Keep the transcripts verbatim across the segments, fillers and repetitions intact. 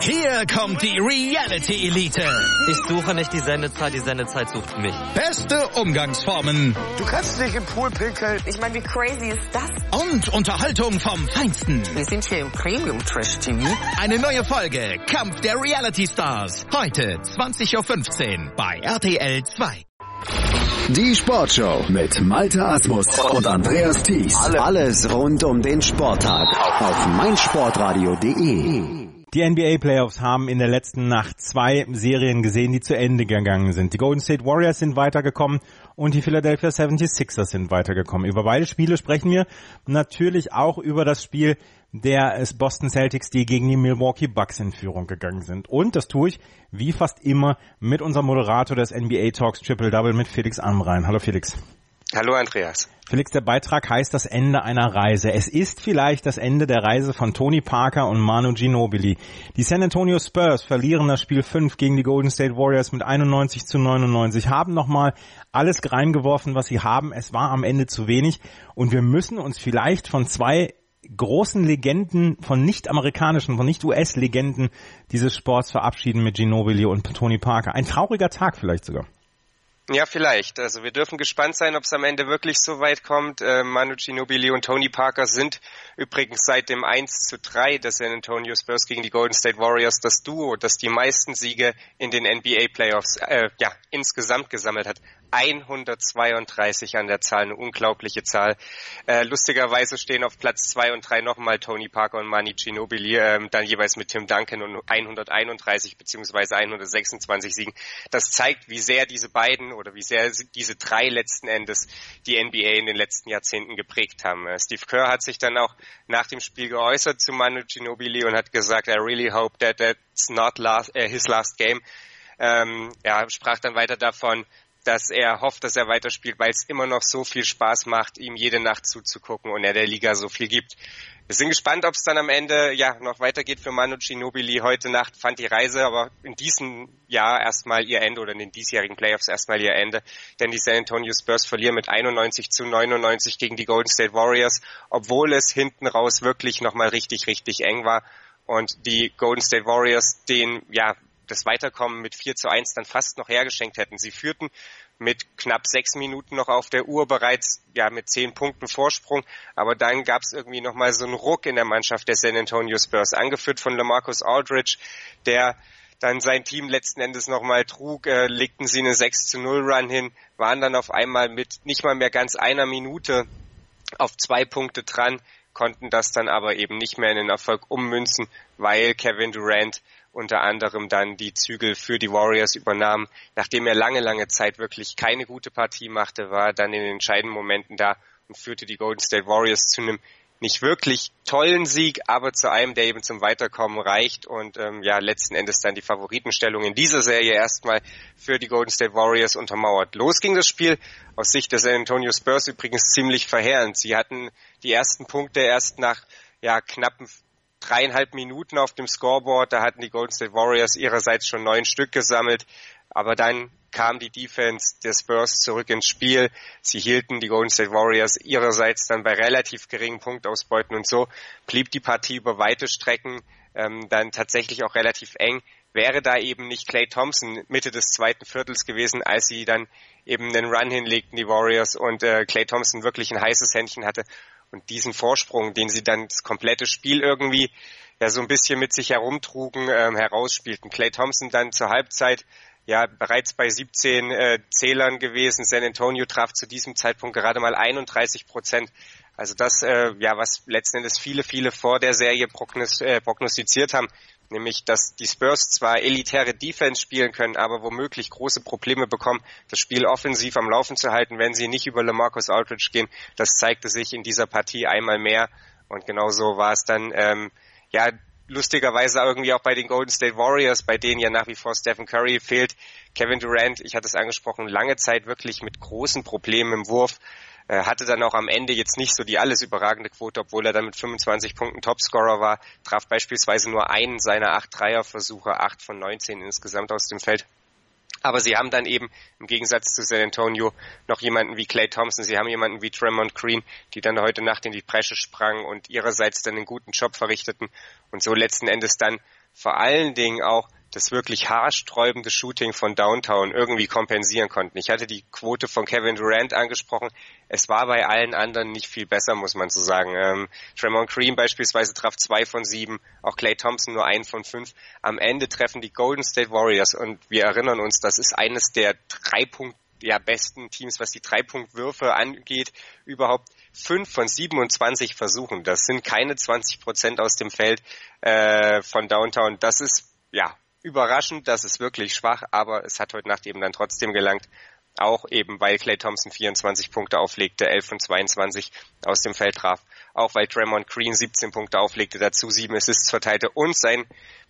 Hier kommt die Reality Elite. Ich suche nicht die Sendezeit, die Sendezeit sucht mich. Beste Umgangsformen. Du kannst nicht im Pool pinkeln. Ich meine, wie crazy ist das? Und Unterhaltung vom Feinsten. Wir sind hier im Premium-Trash-T V. Eine neue Folge Kampf der Reality Stars. Heute zwanzig Uhr fünfzehn bei R T L zwei. Die Sportshow mit Malte Asmus und Andreas Thies. Alles rund um den Sporttag auf meinsportradio punkt de. Die N B A-Playoffs haben in der letzten Nacht zwei Serien gesehen, die zu Ende gegangen sind. Die Golden State Warriors sind weitergekommen und die Philadelphia seventy-sixers sind weitergekommen. Über beide Spiele sprechen wir natürlich auch über das Spiel der Boston Celtics, die gegen die Milwaukee Bucks in Führung gegangen sind. Und das tue ich, wie fast immer, mit unserem Moderator des N B A-Talks Triple Double, mit Felix Amrain. Hallo Felix. Hallo Andreas. Felix, der Beitrag heißt das Ende einer Reise. Es ist vielleicht das Ende der Reise von Tony Parker und Manu Ginobili. Die San Antonio Spurs verlieren das Spiel fünf gegen die Golden State Warriors mit einundneunzig zu neunundneunzig, haben nochmal alles reingeworfen, was sie haben. Es war am Ende zu wenig und wir müssen uns vielleicht von zwei großen Legenden, von nicht-amerikanischen, von nicht-U S-Legenden dieses Sports verabschieden mit Ginobili und Tony Parker. Ein trauriger Tag vielleicht sogar. Ja, vielleicht. Also wir dürfen gespannt sein, ob es am Ende wirklich so weit kommt. Äh, Manu Ginobili und Tony Parker sind übrigens seit dem eins zu drei des San Antonio Spurs gegen die Golden State Warriors das Duo, das die meisten Siege in den N B A-Playoffs äh, ja, insgesamt gesammelt hat. hundertzweiunddreißig an der Zahl, eine unglaubliche Zahl. Äh, lustigerweise stehen auf Platz zwei und drei nochmal Tony Parker und Manu Ginobili, äh, dann jeweils mit Tim Duncan und hunderteinunddreißig bzw. hundertsechsundzwanzig Siegen. Das zeigt, wie sehr diese beiden oder wie sehr diese drei letzten Endes die N B A in den letzten Jahrzehnten geprägt haben. Äh, Steve Kerr hat sich dann auch nach dem Spiel geäußert zu Manu Ginobili und hat gesagt, I really hope that that's not last, uh, his last game. Ähm, er sprach dann weiter davon, dass er hofft, dass er weiterspielt, weil es immer noch so viel Spaß macht, ihm jede Nacht zuzugucken und er der Liga so viel gibt. Wir sind gespannt, ob es dann am Ende ja noch weitergeht für Manu Ginobili. Heute Nacht fand die Reise aber in diesem Jahr erstmal ihr Ende oder in den diesjährigen Playoffs erstmal ihr Ende, denn die San Antonio Spurs verlieren mit einundneunzig zu neunundneunzig gegen die Golden State Warriors, obwohl es hinten raus wirklich nochmal richtig, richtig eng war und die Golden State Warriors den, ja, das Weiterkommen mit vier zu eins dann fast noch hergeschenkt hätten. Sie führten mit knapp sechs Minuten noch auf der Uhr bereits ja mit zehn Punkten Vorsprung, aber dann gab es irgendwie nochmal so einen Ruck in der Mannschaft der San Antonio Spurs, angeführt von LaMarcus Aldridge, der dann sein Team letzten Endes nochmal trug, äh, legten sie eine sechs zu null Run hin, waren dann auf einmal mit nicht mal mehr ganz einer Minute auf zwei Punkte dran, konnten das dann aber eben nicht mehr in den Erfolg ummünzen, weil Kevin Durant unter anderem dann die Zügel für die Warriors übernahm. Nachdem er lange, lange Zeit wirklich keine gute Partie machte, war er dann in den entscheidenden Momenten da und führte die Golden State Warriors zu einem nicht wirklich tollen Sieg, aber zu einem, der eben zum Weiterkommen reicht und ähm, ja letzten Endes dann die Favoritenstellung in dieser Serie erstmal für die Golden State Warriors untermauert. Los ging das Spiel aus Sicht der San Antonio Spurs übrigens ziemlich verheerend. Sie hatten die ersten Punkte erst nach ja knappen dreieinhalb Minuten auf dem Scoreboard, da hatten die Golden State Warriors ihrerseits schon neun Stück gesammelt, aber dann kam die Defense der Spurs zurück ins Spiel. Sie hielten die Golden State Warriors ihrerseits dann bei relativ geringen Punktausbeuten und so blieb die Partie über weite Strecken ähm, dann tatsächlich auch relativ eng. Wäre da eben nicht Klay Thompson Mitte des zweiten Viertels gewesen, als sie dann eben einen Run hinlegten, die Warriors, und äh, Klay Thompson wirklich ein heißes Händchen hatte und diesen Vorsprung, den sie dann das komplette Spiel irgendwie ja so ein bisschen mit sich herumtrugen, ähm, herausspielten. Klay Thompson dann zur Halbzeit ja bereits bei siebzehn äh, Zählern gewesen. San Antonio traf zu diesem Zeitpunkt gerade mal einunddreißig Prozent. Also das, äh, ja, was letzten Endes viele, viele vor der Serie prognos- äh, prognostiziert haben, nämlich, dass die Spurs zwar elitäre Defense spielen können, aber womöglich große Probleme bekommen, das Spiel offensiv am Laufen zu halten, wenn sie nicht über LaMarcus Aldridge gehen. Das zeigte sich in dieser Partie einmal mehr und genauso war es dann, ähm, ja, lustigerweise irgendwie auch bei den Golden State Warriors, bei denen ja nach wie vor Stephen Curry fehlt. Kevin Durant, ich hatte es angesprochen, lange Zeit wirklich mit großen Problemen im Wurf. Äh, hatte dann auch am Ende jetzt nicht so die alles überragende Quote, obwohl er dann mit fünfundzwanzig Punkten Topscorer war, traf beispielsweise nur einen seiner acht Dreierversuche, acht von neunzehn insgesamt aus dem Feld. Aber sie haben dann eben im Gegensatz zu San Antonio noch jemanden wie Klay Thompson, sie haben jemanden wie Draymond Green, die dann heute Nacht in die Bresche sprangen und ihrerseits dann einen guten Job verrichteten und so letzten Endes dann vor allen Dingen auch das wirklich haarsträubende Shooting von Downtown irgendwie kompensieren konnten. Ich hatte die Quote von Kevin Durant angesprochen. Es war bei allen anderen nicht viel besser, muss man so sagen. Ähm, Draymond Green beispielsweise traf zwei von sieben, auch Klay Thompson nur ein von fünf. Am Ende treffen die Golden State Warriors, und wir erinnern uns, das ist eines der drei Punkt, ja, besten Teams, was die Drei-Punkt-Würfe angeht, überhaupt fünf von siebenundzwanzig Versuchen. Das sind keine zwanzig Prozent aus dem Feld äh, von Downtown. Das ist, ja, überraschend, das ist wirklich schwach, aber es hat heute Nacht eben dann trotzdem gelangt, auch eben weil Klay Thompson vierundzwanzig Punkte auflegte, elf von zweiundzwanzig aus dem Feld traf, auch weil Draymond Green siebzehn Punkte auflegte, dazu sieben Assists verteilte und sein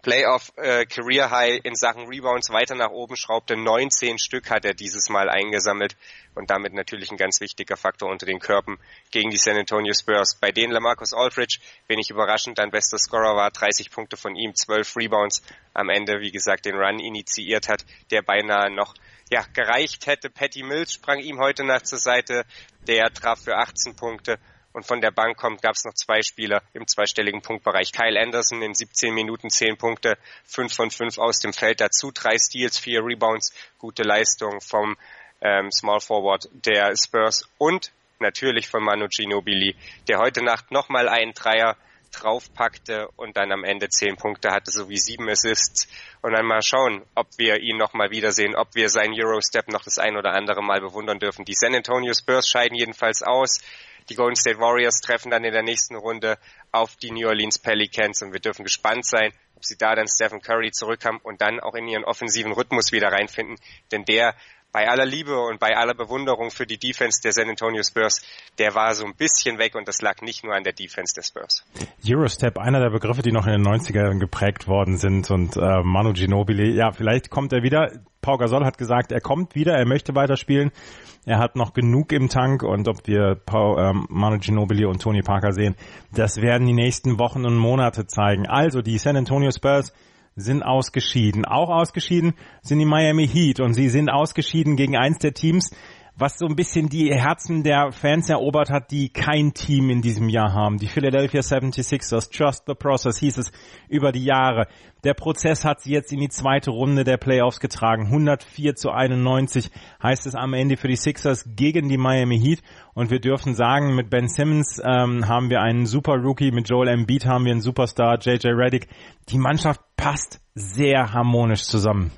Playoff-Career-High äh, in Sachen Rebounds weiter nach oben schraubte. neunzehn Stück hat er dieses Mal eingesammelt und damit natürlich ein ganz wichtiger Faktor unter den Körben gegen die San Antonio Spurs, bei denen LaMarcus Aldridge, wenig überraschend, dann bester Scorer war, dreißig Punkte von ihm, zwölf Rebounds, am Ende, wie gesagt, den Run initiiert hat, der beinahe noch ja gereicht hätte. Patty Mills sprang ihm heute Nacht zur Seite, der traf für achtzehn Punkte. Und von der Bank kommt, gab es noch zwei Spieler im zweistelligen Punktbereich. Kyle Anderson in siebzehn Minuten, zehn Punkte, fünf von fünf aus dem Feld. Dazu drei Steals, vier Rebounds. Gute Leistung vom ähm, Small Forward der Spurs. Und natürlich von Manu Ginobili, der heute Nacht nochmal einen Dreier draufpackte und dann am Ende zehn Punkte hatte, sowie sieben Assists. Und dann mal schauen, ob wir ihn nochmal wiedersehen, ob wir seinen Eurostep noch das ein oder andere Mal bewundern dürfen. Die San Antonio Spurs scheiden jedenfalls aus. Die Golden State Warriors treffen dann in der nächsten Runde auf die New Orleans Pelicans und wir dürfen gespannt sein, ob sie da dann Stephen Curry zurückhaben und dann auch in ihren offensiven Rhythmus wieder reinfinden, denn der, bei aller Liebe und bei aller Bewunderung für die Defense der San Antonio Spurs, der war so ein bisschen weg und das lag nicht nur an der Defense der Spurs. Eurostep, einer der Begriffe, die noch in den neunzigern geprägt worden sind und äh, Manu Ginobili, ja, vielleicht kommt er wieder. Pau Gasol hat gesagt, er kommt wieder, er möchte weiterspielen. Er hat noch genug im Tank und ob wir Pau, ähm, Manu Ginobili und Tony Parker sehen, das werden die nächsten Wochen und Monate zeigen. Also die San Antonio Spurs sind ausgeschieden. Auch ausgeschieden sind die Miami Heat und sie sind ausgeschieden gegen eins der Teams, was so ein bisschen die Herzen der Fans erobert hat, die kein Team in diesem Jahr haben. Die Philadelphia seventy-sixers, Trust the Process hieß es über die Jahre. Der Prozess hat sie jetzt in die zweite Runde der Playoffs getragen. hundertvier zu einundneunzig heißt es am Ende für die Sixers gegen die Miami Heat. Und wir dürfen sagen, mit Ben Simmons ähm, haben wir einen super Rookie, mit Joel Embiid haben wir einen Superstar, J J Redick. Die Mannschaft passt sehr harmonisch zusammen.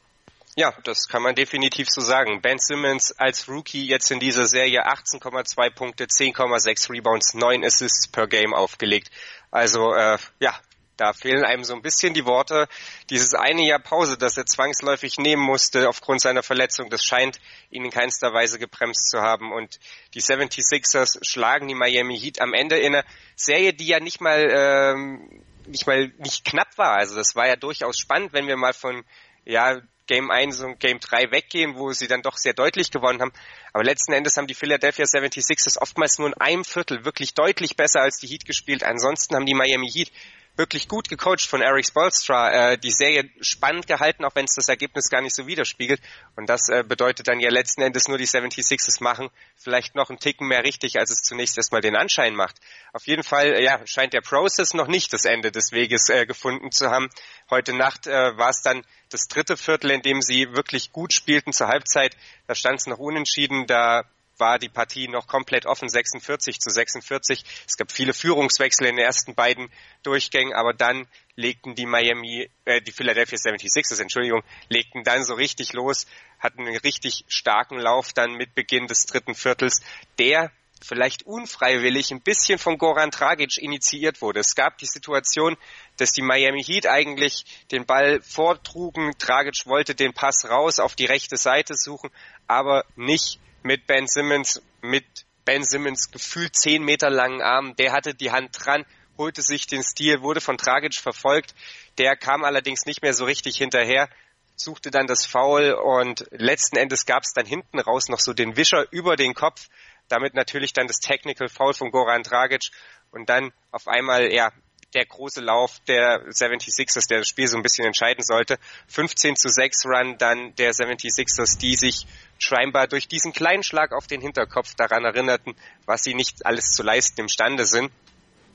Ja, das kann man definitiv so sagen. Ben Simmons als Rookie jetzt in dieser Serie achtzehn Komma zwei Punkte, zehn Komma sechs Rebounds, neun Assists per Game aufgelegt. Also äh, ja, da fehlen einem so ein bisschen die Worte. Dieses eine Jahr Pause, das er zwangsläufig nehmen musste aufgrund seiner Verletzung, das scheint ihn in keinster Weise gebremst zu haben. Und die seventy-sixers schlagen die Miami Heat am Ende in einer Serie, die ja nicht mal, ähm, nicht mal nicht knapp war. Also das war ja durchaus spannend, wenn wir mal von ja Game eins und Game drei weggehen, wo sie dann doch sehr deutlich gewonnen haben. Aber letzten Endes haben die Philadelphia seventy-sixers oftmals nur in einem Viertel wirklich deutlich besser als die Heat gespielt. Ansonsten haben die Miami Heat wirklich gut gecoacht von Eric Spoelstra, äh, die Serie spannend gehalten, auch wenn es das Ergebnis gar nicht so widerspiegelt. Und das äh, bedeutet dann ja letzten Endes nur, die seventy-sixers machen vielleicht noch einen Ticken mehr richtig, als es zunächst erstmal den Anschein macht. Auf jeden Fall äh, ja, scheint der Prozess noch nicht das Ende des Weges äh, gefunden zu haben. Heute Nacht äh, war es dann das dritte Viertel, in dem sie wirklich gut spielten zur Halbzeit. Da stand es noch unentschieden, da war die Partie noch komplett offen, sechsundvierzig zu sechsundvierzig. Es gab viele Führungswechsel in den ersten beiden Durchgängen, aber dann legten die Miami, äh, die Philadelphia seventy-sixers, Entschuldigung, legten dann so richtig los, hatten einen richtig starken Lauf dann mit Beginn des dritten Viertels, der vielleicht unfreiwillig ein bisschen von Goran Dragic initiiert wurde. Es gab die Situation, dass die Miami Heat eigentlich den Ball vortrugen. Dragic wollte den Pass raus auf die rechte Seite suchen, aber nicht mit Ben Simmons, mit Ben Simmons gefühlt zehn Meter langen Armen. Der hatte die Hand dran, holte sich den Steal, wurde von Dragic verfolgt. Der kam allerdings nicht mehr so richtig hinterher, suchte dann das Foul und letzten Endes gab es dann hinten raus noch so den Wischer über den Kopf. Damit natürlich dann das Technical Foul von Goran Dragic und dann auf einmal, ja, der große Lauf der seventy-sixers, der das Spiel so ein bisschen entscheiden sollte. fünfzehn zu sechs Run dann der seventy-sixers, die sich scheinbar durch diesen kleinen Schlag auf den Hinterkopf daran erinnerten, was sie nicht alles zu leisten imstande sind.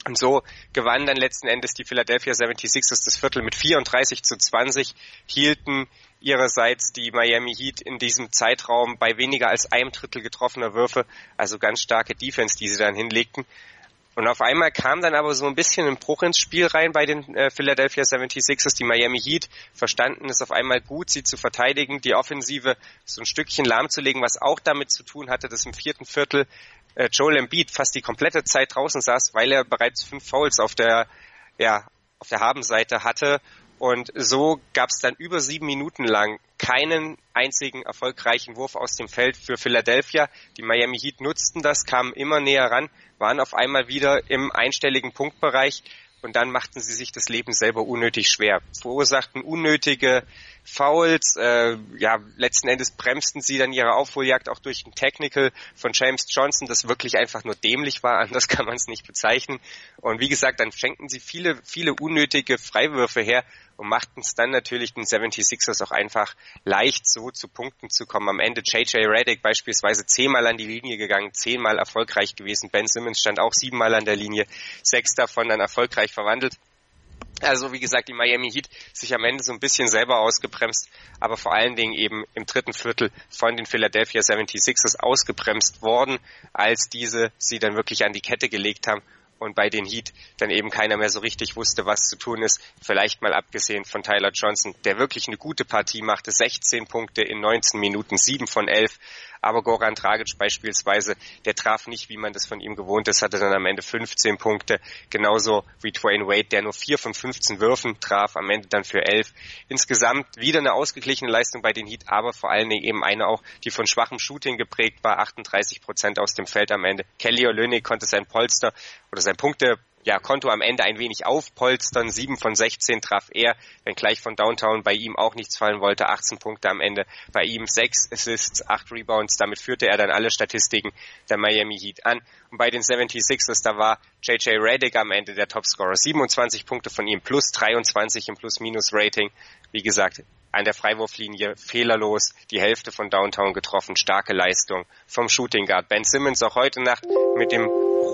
Und so gewannen dann letzten Endes die Philadelphia seventy-sixers das Viertel mit vierunddreißig zu zwanzig, hielten ihrerseits die Miami Heat in diesem Zeitraum bei weniger als einem Drittel getroffener Würfe, also ganz starke Defense, die sie dann hinlegten. Und auf einmal kam dann aber so ein bisschen ein Bruch ins Spiel rein bei den äh, Philadelphia seventy-sixers. Die Miami Heat verstanden es auf einmal gut, sie zu verteidigen, die Offensive so ein Stückchen lahmzulegen, was auch damit zu tun hatte, dass im vierten Viertel äh, Joel Embiid fast die komplette Zeit draußen saß, weil er bereits fünf Fouls auf der, ja, auf der Habenseite hatte. Und so gab es dann über sieben Minuten lang keinen einzigen erfolgreichen Wurf aus dem Feld für Philadelphia. Die Miami Heat nutzten das, kamen immer näher ran, waren auf einmal wieder im einstelligen Punktbereich und dann machten sie sich das Leben selber unnötig schwer, verursachten unnötige Fouls, äh, ja, letzten Endes bremsten sie dann ihre Aufholjagd auch durch ein Technical von James Johnson, das wirklich einfach nur dämlich war, anders kann man es nicht bezeichnen. Und wie gesagt, dann schenkten sie viele, viele unnötige Freiwürfe her und machten es dann natürlich den seventy-sixers auch einfach leicht, so zu Punkten zu kommen. Am Ende J J Redick beispielsweise zehnmal an die Linie gegangen, zehnmal erfolgreich gewesen. Ben Simmons stand auch siebenmal an der Linie, sechs davon dann erfolgreich verwandelt. Also wie gesagt, die Miami Heat sich am Ende so ein bisschen selber ausgebremst, aber vor allen Dingen eben im dritten Viertel von den Philadelphia seventy-sixers ausgebremst worden, als diese sie dann wirklich an die Kette gelegt haben. Und bei den Heat dann eben keiner mehr so richtig wusste, was zu tun ist. Vielleicht mal abgesehen von Tyler Johnson, der wirklich eine gute Partie machte. sechzehn Punkte in neunzehn Minuten, sieben von elf. Aber Goran Dragic beispielsweise, der traf nicht, wie man das von ihm gewohnt ist, hatte dann am Ende fünfzehn Punkte. Genauso wie Dwayne Wade, der nur vier von fünfzehn Würfen traf, am Ende dann für elf. Insgesamt wieder eine ausgeglichene Leistung bei den Heat, aber vor allen Dingen eben eine auch, die von schwachem Shooting geprägt war. achtunddreißig Prozent aus dem Feld am Ende. Kelly Olynyk konnte sein Polster oder sein Punkte ja, Konto am Ende ein wenig aufpolstern. sieben von sechzehn traf er, wenngleich von Downtown bei ihm auch nichts fallen wollte. achtzehn Punkte am Ende. Bei ihm sechs Assists, acht Rebounds. Damit führte er dann alle Statistiken der Miami Heat an. Und bei den seventy-sixers, da war J J Redick am Ende der Topscorer. siebenundzwanzig Punkte von ihm, plus dreiundzwanzig im Plus-Minus-Rating. Wie gesagt, an der Freiwurflinie fehlerlos, die Hälfte von Downtown getroffen, starke Leistung vom Shooting Guard. Ben Simmons auch heute Nacht mit dem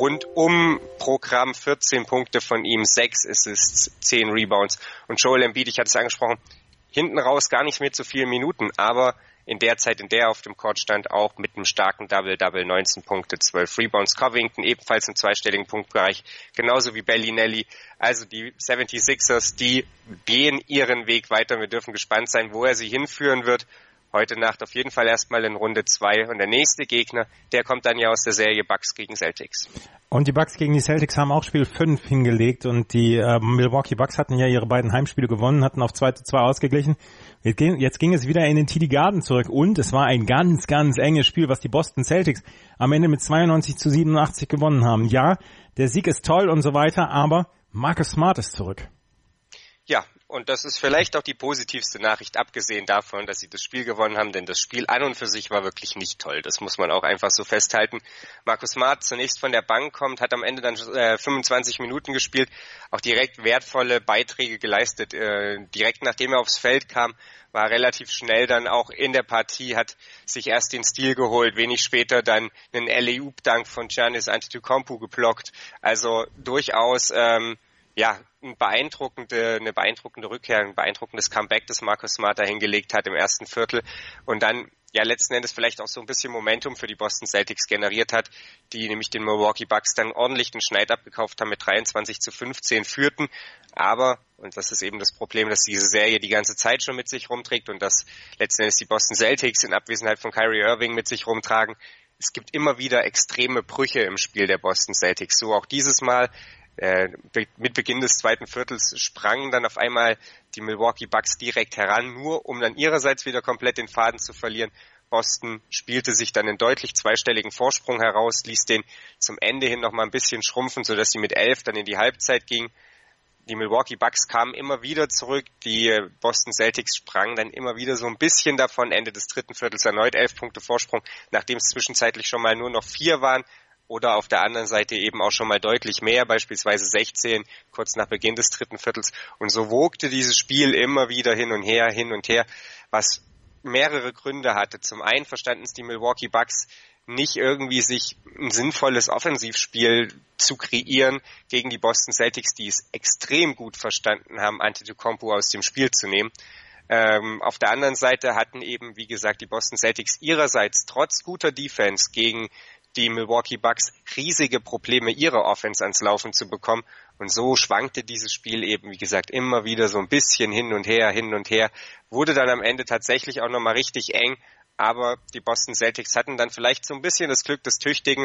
Rundum-Programm, vierzehn Punkte von ihm, sechs Assists, zehn Rebounds. Und Joel Embiid, ich hatte es angesprochen, hinten raus gar nicht mehr zu vielen Minuten, aber in der Zeit, in der er auf dem Court stand, auch mit einem starken Double-Double, neunzehn Punkte, zwölf Rebounds. Covington ebenfalls im zweistelligen Punktbereich, genauso wie Bellinelli. Also die seventy-sixers, die gehen ihren Weg weiter. Wir dürfen gespannt sein, wo er sie hinführen wird. Heute Nacht auf jeden Fall erstmal in Runde zwei. Und der nächste Gegner, der kommt dann ja aus der Serie Bucks gegen Celtics. Und die Bucks gegen die Celtics haben auch Spiel fünf hingelegt. Und die äh, Milwaukee Bucks hatten ja ihre beiden Heimspiele gewonnen, hatten auf zwei zu zwei ausgeglichen. Jetzt ging, jetzt ging es wieder in den T D Garden zurück. Und es war ein ganz, ganz enges Spiel, was die Boston Celtics am Ende mit zweiundneunzig zu siebenundachtzig gewonnen haben. Ja, der Sieg ist toll und so weiter, aber Marcus Smart ist zurück. Ja, und das ist vielleicht auch die positivste Nachricht, abgesehen davon, dass sie das Spiel gewonnen haben, denn das Spiel an und für sich war wirklich nicht toll. Das muss man auch einfach so festhalten. Marcus Smart zunächst von der Bank kommt, hat am Ende dann äh, fünfundzwanzig Minuten gespielt, auch direkt wertvolle Beiträge geleistet. Äh, direkt nachdem er aufs Feld kam, war relativ schnell dann auch in der Partie, hat sich erst den Steal geholt, wenig später dann einen Alley-Oop-Dunk von Giannis Antetokounmpo geblockt. Also durchaus ähm, ja, eine beeindruckende, eine beeindruckende Rückkehr, ein beeindruckendes Comeback, das Marcus Smart da hingelegt hat im ersten Viertel und dann ja letzten Endes vielleicht auch so ein bisschen Momentum für die Boston Celtics generiert hat, die nämlich den Milwaukee Bucks dann ordentlich den Schneid abgekauft haben, mit dreiundzwanzig zu fünfzehn führten, aber, und das ist eben das Problem, dass diese Serie die ganze Zeit schon mit sich rumträgt und dass letzten Endes die Boston Celtics in Abwesenheit von Kyrie Irving mit sich rumtragen, es gibt immer wieder extreme Brüche im Spiel der Boston Celtics, so auch dieses Mal. Äh, mit Beginn des zweiten Viertels sprangen dann auf einmal die Milwaukee Bucks direkt heran, nur um dann ihrerseits wieder komplett den Faden zu verlieren. Boston spielte sich dann einen deutlich zweistelligen Vorsprung heraus, ließ den zum Ende hin noch mal ein bisschen schrumpfen, sodass sie mit elf dann in die Halbzeit ging. Die Milwaukee Bucks kamen immer wieder zurück, die Boston Celtics sprangen dann immer wieder so ein bisschen davon, Ende des dritten Viertels erneut elf Punkte Vorsprung, nachdem es zwischenzeitlich schon mal nur noch vier waren. Oder auf der anderen Seite eben auch schon mal deutlich mehr, beispielsweise sechzehn, kurz nach Beginn des dritten Viertels. Und so wogte dieses Spiel immer wieder hin und her, hin und her, was mehrere Gründe hatte. Zum einen verstanden es die Milwaukee Bucks nicht irgendwie sich ein sinnvolles Offensivspiel zu kreieren gegen die Boston Celtics, die es extrem gut verstanden haben, Antetokounmpo aus dem Spiel zu nehmen. Ähm, auf der anderen Seite hatten eben, wie gesagt, die Boston Celtics ihrerseits trotz guter Defense gegen die Milwaukee Bucks riesige Probleme, ihre Offense ans Laufen zu bekommen. Und so schwankte dieses Spiel eben, wie gesagt, immer wieder so ein bisschen hin und her, hin und her. Wurde dann am Ende tatsächlich auch nochmal richtig eng. Aber die Boston Celtics hatten dann vielleicht so ein bisschen das Glück des Tüchtigen.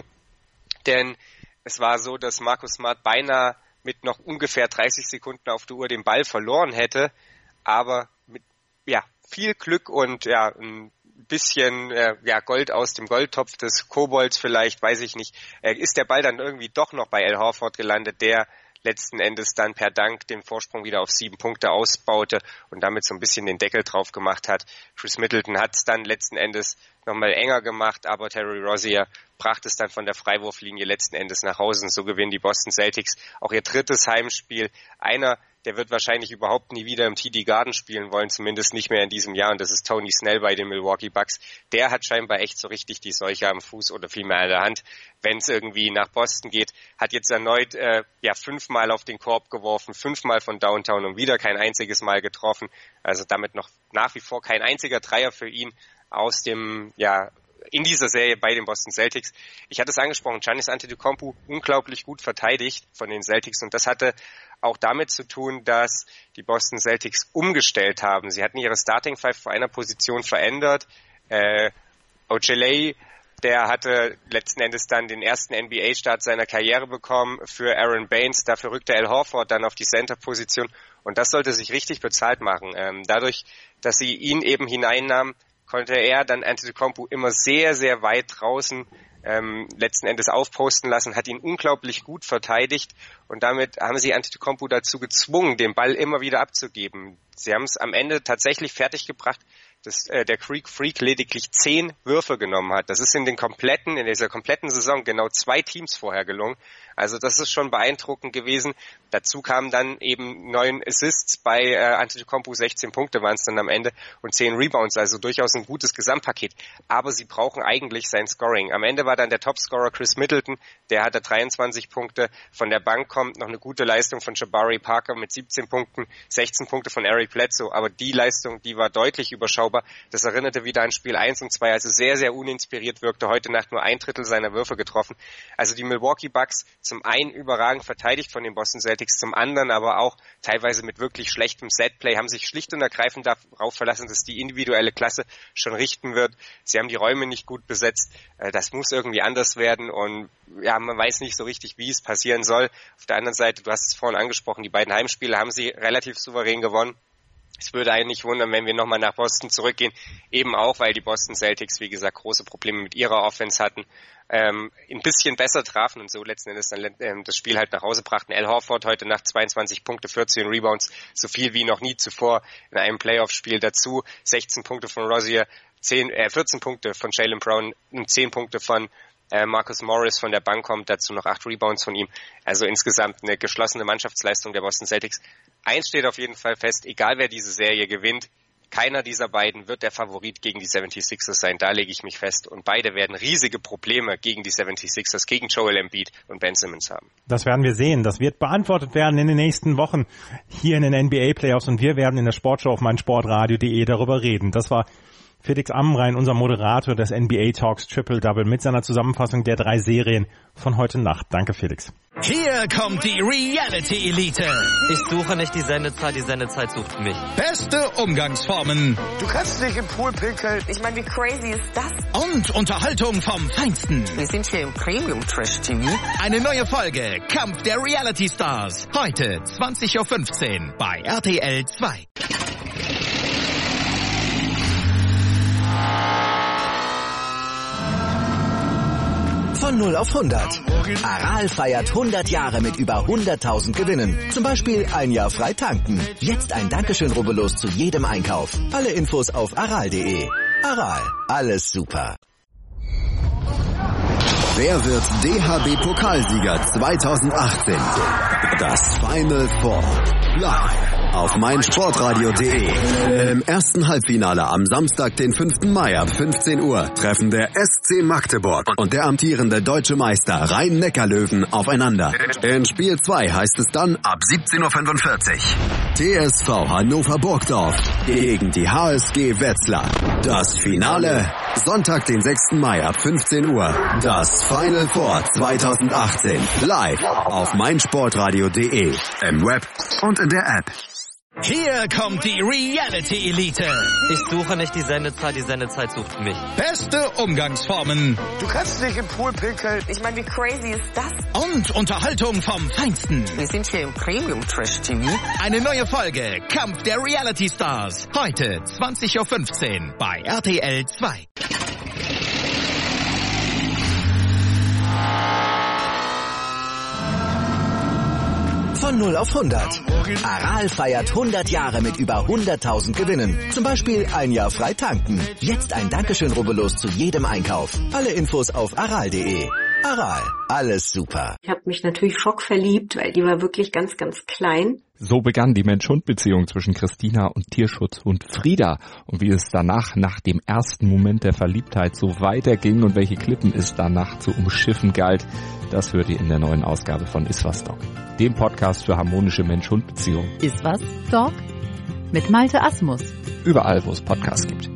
Denn es war so, dass Marcus Smart beinahe mit noch ungefähr dreißig Sekunden auf der Uhr den Ball verloren hätte. Aber mit ja viel Glück und ja ein bisschen äh, ja Gold aus dem Goldtopf des Kobolds vielleicht, weiß ich nicht, äh, ist der Ball dann irgendwie doch noch bei Al Horford gelandet, der letzten Endes dann per Dank den Vorsprung wieder auf sieben Punkte ausbaute und damit so ein bisschen den Deckel drauf gemacht hat. Chris Middleton hat es dann letzten Endes nochmal enger gemacht, aber Terry Rozier brachte es dann von der Freiwurflinie letzten Endes nach Hause. Und so gewinnen die Boston Celtics auch ihr drittes Heimspiel. Einer, der wird wahrscheinlich überhaupt nie wieder im T D Garden spielen wollen, zumindest nicht mehr in diesem Jahr, und das ist Tony Snell bei den Milwaukee Bucks. Der hat scheinbar echt so richtig die Seuche am Fuß oder vielmehr an der Hand, wenn es irgendwie nach Boston geht. Hat jetzt erneut äh, ja fünfmal auf den Korb geworfen, fünfmal von Downtown und wieder kein einziges Mal getroffen. Also damit noch nach wie vor kein einziger Dreier für ihn aus dem, ja, in dieser Serie bei den Boston Celtics. Ich hatte es angesprochen, Giannis Antetokounmpo unglaublich gut verteidigt von den Celtics, und das hatte auch damit zu tun, dass die Boston Celtics umgestellt haben. Sie hatten ihre Starting Five vor einer Position verändert. Äh, Ojeleye, der hatte letzten Endes dann den ersten N B A-Start seiner Karriere bekommen für Aaron Baines. Dafür rückte Al Horford dann auf die Center-Position, und das sollte sich richtig bezahlt machen. Ähm, dadurch, dass sie ihn eben hineinnahmen, konnte er dann Antetokounmpo immer sehr, sehr weit draußen ähm, letzten Endes aufposten lassen, hat ihn unglaublich gut verteidigt, und damit haben sie Antetokounmpo dazu gezwungen, den Ball immer wieder abzugeben. Sie haben es am Ende tatsächlich fertiggebracht, dass äh, der Greek Freak lediglich zehn Würfe genommen hat. Das ist in den kompletten, in dieser kompletten Saison genau zwei Teams vorher gelungen. Also das ist schon beeindruckend gewesen. Dazu kamen dann eben neun Assists bei äh, Antetokounmpo, sechzehn Punkte waren es dann am Ende und zehn Rebounds, also durchaus ein gutes Gesamtpaket. Aber sie brauchen eigentlich sein Scoring. Am Ende war dann der Topscorer Chris Middleton, der hatte dreiundzwanzig Punkte. Von der Bank kommt noch eine gute Leistung von Jabari Parker mit siebzehn Punkten, sechzehn Punkte von Eric Bledsoe. Aber die Leistung, die war deutlich überschaubar. Das erinnerte wieder an Spiel eins und zwei, also sehr, sehr uninspiriert wirkte. Heute Nacht nur ein Drittel seiner Würfe getroffen. Also die Milwaukee Bucks zum einen überragend verteidigt von den Boston Celtics, zum anderen aber auch teilweise mit wirklich schlechtem Setplay, haben sich schlicht und ergreifend darauf verlassen, dass die individuelle Klasse schon richten wird. Sie haben die Räume nicht gut besetzt. Das muss irgendwie anders werden, und ja, man weiß nicht so richtig, wie es passieren soll. Auf der anderen Seite, du hast es vorhin angesprochen, die beiden Heimspiele haben sie relativ souverän gewonnen. Es würde einen nicht wundern, wenn wir nochmal nach Boston zurückgehen, eben auch, weil die Boston Celtics, wie gesagt, große Probleme mit ihrer Offense hatten, ähm, ein bisschen besser trafen und so letzten Endes dann ähm, das Spiel halt nach Hause brachten. Al Horford heute Nacht zweiundzwanzig Punkte, vierzehn Rebounds, so viel wie noch nie zuvor in einem Playoff-Spiel dazu, sechzehn Punkte von Rozier, zehn, äh, vierzehn Punkte von Jaylen Brown und zehn Punkte von äh, Marcus Morris von der Bank kommt, dazu noch acht Rebounds von ihm. Also insgesamt eine geschlossene Mannschaftsleistung der Boston Celtics. Eins steht auf jeden Fall fest, egal wer diese Serie gewinnt, keiner dieser beiden wird der Favorit gegen die seventy-sixers sein, da lege ich mich fest. Und beide werden riesige Probleme gegen die seventy-sixers, gegen Joel Embiid und Ben Simmons haben. Das werden wir sehen. Das wird beantwortet werden in den nächsten Wochen hier in den N B A-Playoffs, und wir werden in der Sportshow auf meinsportradio punkt de darüber reden. Das war Felix Amrein, unser Moderator des N B A Talks Triple Double, mit seiner Zusammenfassung der drei Serien von heute Nacht. Danke, Felix. Hier kommt die Reality Elite. Ich suche nicht die Sendezeit, die Sendezeit sucht mich. Beste Umgangsformen. Du kannst nicht im Pool pinkeln. Ich meine, wie crazy ist das? Und Unterhaltung vom Feinsten. Wir sind hier im Premium Trash T V. Eine neue Folge Kampf der Reality Stars. Heute zwanzig Uhr fünfzehn bei R T L zwei. Von null auf hundert. Aral feiert hundert Jahre mit über hunderttausend Gewinnen. Zum Beispiel ein Jahr frei tanken. Jetzt ein Dankeschön, rubbellos zu jedem Einkauf. Alle Infos auf aral punkt de. Aral, alles super. Wer wird D H B-Pokalsieger zweitausendachtzehn? Das Final Four. Live auf meinsportradio punkt de. Im ersten Halbfinale am Samstag, den fünften Mai ab fünfzehn Uhr treffen der S C Magdeburg und der amtierende deutsche Meister Rhein-Neckar-Löwen aufeinander. In Spiel zwei heißt es dann ab siebzehn Uhr fünfundvierzig. T S V Hannover Burgdorf gegen die H S G Wetzlar. Das Finale Sonntag, den sechsten Mai ab fünfzehn Uhr. Das Final Four zweitausendachtzehn. Live auf meinsportradio punkt de. Im Web und in der App. Hier kommt die Reality Elite. Ich suche nicht die Sendezeit, die Sendezeit sucht mich. Beste Umgangsformen. Du kannst nicht im Pool pinkeln. Ich meine, wie crazy ist das? Und Unterhaltung vom Feinsten. Wir sind hier im Premium-Trash-T V. Eine neue Folge Kampf der Reality Stars. Heute zwanzig Uhr fünfzehn bei R T L zwei. Von null auf hundert. Aral feiert hundert Jahre mit über hunderttausend Gewinnen. Zum Beispiel ein Jahr frei tanken. Jetzt ein Dankeschön, rubbellos zu jedem Einkauf. Alle Infos auf aral punkt de. Aral, alles super. Ich habe mich natürlich schockverliebt, weil die war wirklich ganz, ganz klein. So begann die Mensch-Hund-Beziehung zwischen Christina und Tierschutzhund Frieda. Und wie es danach, nach dem ersten Moment der Verliebtheit, so weiterging und welche Klippen es danach zu umschiffen galt, das hört ihr in der neuen Ausgabe von Iswas Dog, dem Podcast für harmonische Mensch-Hund-Beziehungen. Iswas Dog mit Malte Asmus. Überall, wo es Podcasts gibt.